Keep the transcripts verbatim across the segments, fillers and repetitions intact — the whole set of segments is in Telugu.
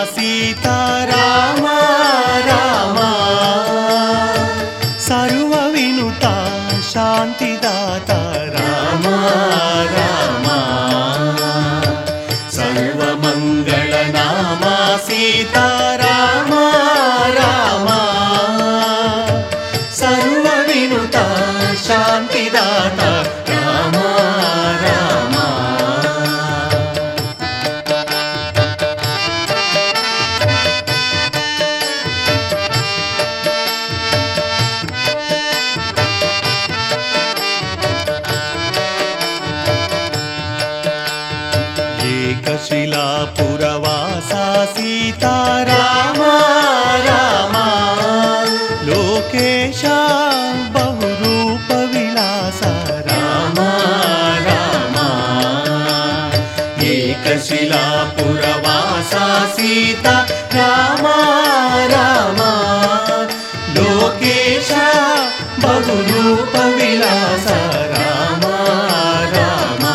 సీతారామ రామ సర్వ వినుత శాంతిదాత రామ రామ సర్వమంగళ నామ సీతారామ రామ సర్వ వినుత శాంతిదాత రామ రామ ఏకశిలాపురవాసా సీతారామ రామ లోకేశ బహురూప విలాస రామ రామ ఏకశిలాపురవాసా సీతా రామ రామ లోకేశ బహురూప విలాస రామ రామ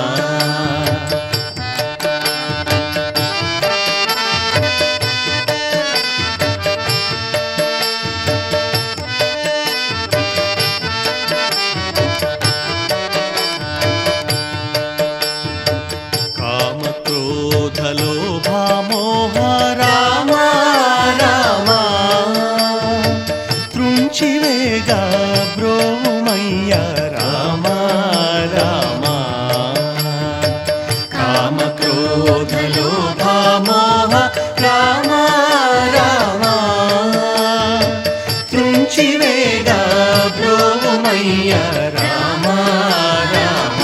కామక్రోధలోభామోహ రామ రామ త్రుంచివేగ బ్రోమయ్య రామ రామ కామక్రోధలోభామోహ రామ రామ త్రుంచివేగ బ్రోమయ్య రామ రామ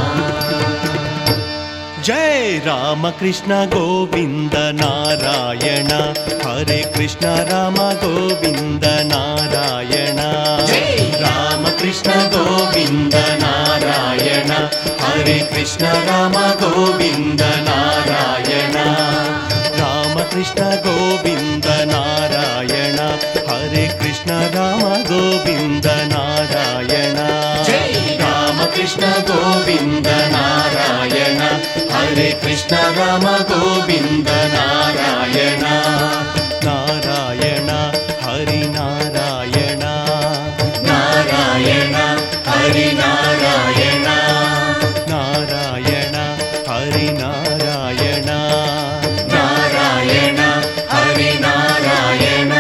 జై రామకృష్ణ గోవింద నారాయణ హరే కృష్ణ రామ గోవింద నారాయణ జై రామకృష్ణ గోవింద నారాయణ హరే కృష్ణ రామ గోవింద నారాయణ రామకృష్ణ గోవింద నారాయణ హరే కృష్ణ రామ గోవింద నారాయణ జై రామకృష్ణ గోవింద నారాయణ హరే కృష్ణ రామ గోవింద నారాయణ నారాయణ హరి నారాయణ నారాయణ హరి నారాయణ నారాయణ హరి నారాయణ నారాయణ హరి నారాయణ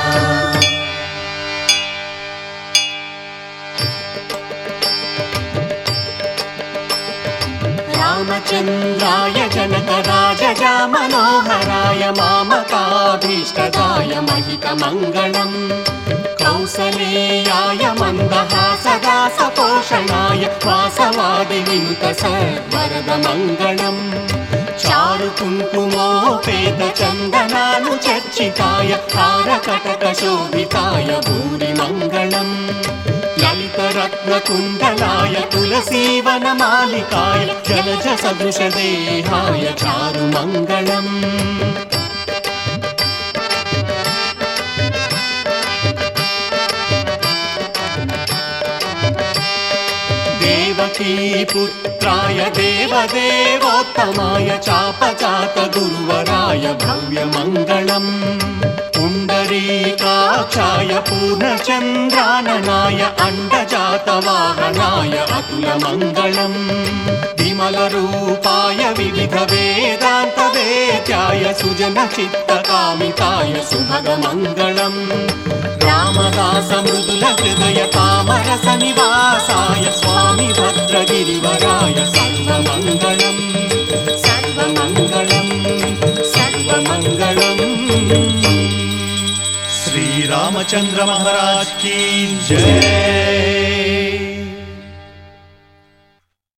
రామచంద్రాయ జనకరాజజా మనోహరాయ మామకాభీష్టదాయ మహితమంగళం కౌసలేయాయ మందహాసదాసపోషణాయ వాసవాది వినుత సర్వరదమంగళం చారు కుంకుమోపేత చందనాను చర్చితాయ హారకటక శోభితాయ భూరి మంగళం లలితరత్నకుండలాయ తులసీవనమాలికాయ జలజ సదృశదేహాయ చారు మంగళం దేవకీ పుత్రాయ దేవదేవోత్తమాయ చాపజాత గురువరాయ భవ్యమంగళం పుండరీకాక్షాయ పూర్ణచంద్రాననాయ అండజాతవాహనాయ అతులమంగళం విమలరూపాయ వివిధ వేదాంత వేద్యాయ సుజన చిత్తకామితాయ శుభగమంగళం రామదాస మృదుల హృదయ కామరస నివాసాయ స్వామి భద్రగిరివరాయ సర్వమంగళం సర్వమంగళం సర్వమంగళం श्री रामचंद्र महाराज की जय।